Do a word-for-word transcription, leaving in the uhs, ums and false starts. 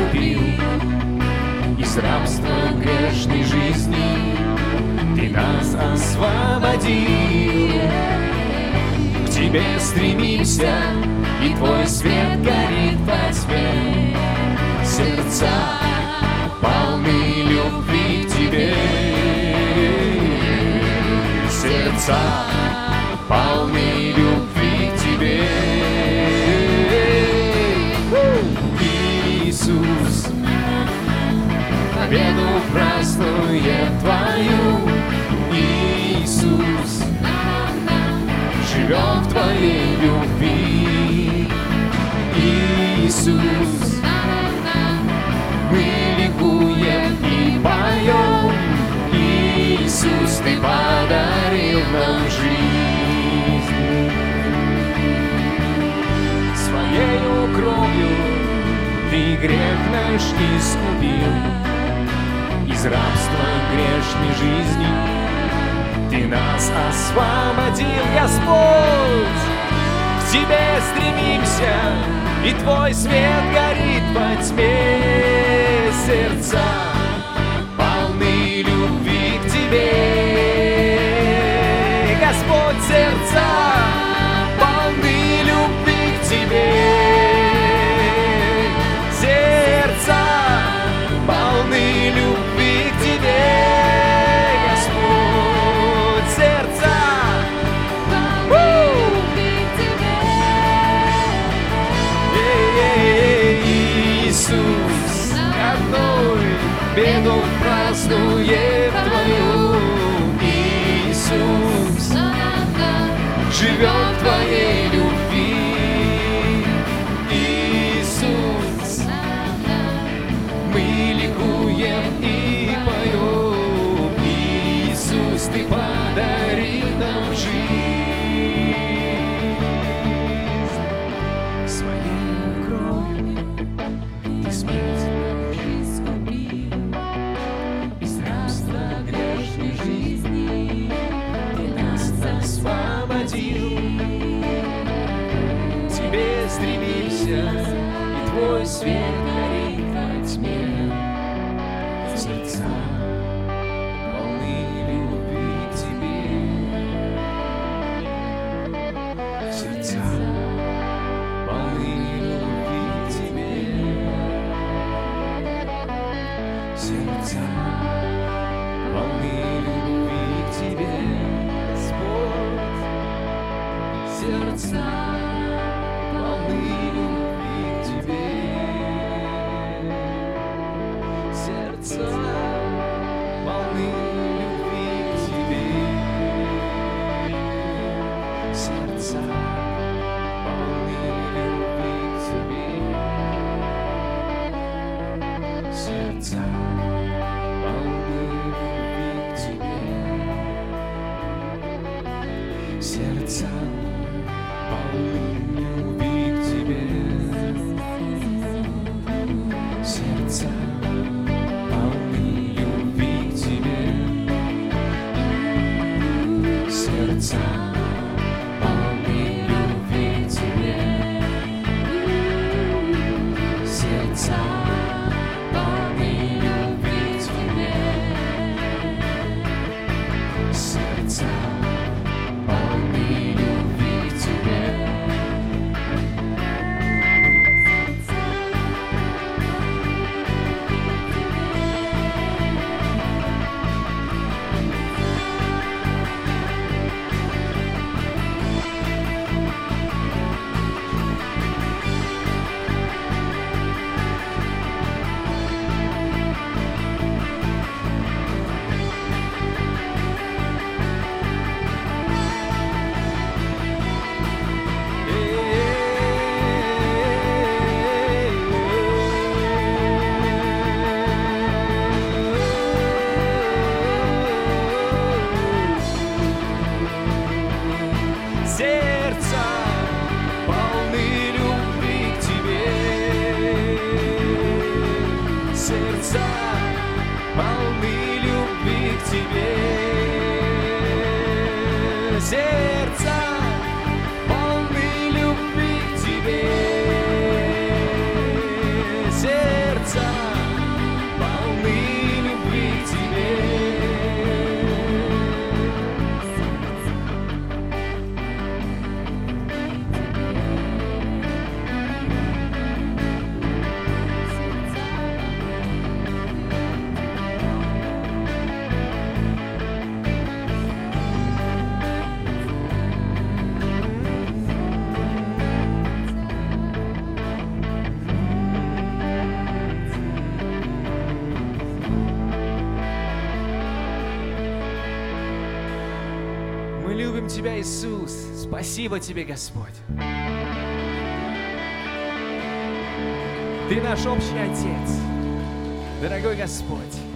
искупил, из рабства грешной жизни Ты нас освободил. К Тебе стремимся, и Твой свет горит во тьме. Сердца полны любви к Тебе, сердца полны любви к Тебе. Иисус, победу празднует Твою. Иисус, живем в Твоей любви. Иисус, мы ликуем и поем. Иисус, Ты подарил нам жизнь. Своею кровью Ты грех наш искупил, из рабства грешной жизни Ты нас освободил. Господь, к Тебе стремимся, и Твой свет горит во тьме. Сердца полны любви к Тебе. Господь, сердца полны любви к Тебе. Сердца полны любви к Тебе. Господь, сердца полны любви к Тебе. Иисус, одной победу празднуем Твою. Иисус, живем в Твоей любви. Иисус, мы ликуем и поем. Иисус, Ты подарил нам жизнь. Своей кровью Ты смерть искупил, из рабства грешной жизни Ты нас освободил. К Тебе стремимся, и Твой свет горит во тьме. Сердца полны любви к Тебе. Сердца полны любви к Тебе. Сердца полны любви к Тебе. Господь, сердца полны любви к Тебе. Сердца полны любви к Тебе. Сердца полны любви к Тебе. Сердца полны любви к Тебе. Сердца полны любви к Тебе. Сердца полны любви к Тебе. Сердца полны любви к Тебе. Сердца полны любви к Тебе. Сердца полны любви к Тебе. Сердца полны любви к Тебе. Сердца полны любви к Тебе. Сердца полны любви к Тебе. Сердца Мы любим Тебя, Иисус. Спасибо Тебе, Господь. Ты наш общий Отец, дорогой Господь.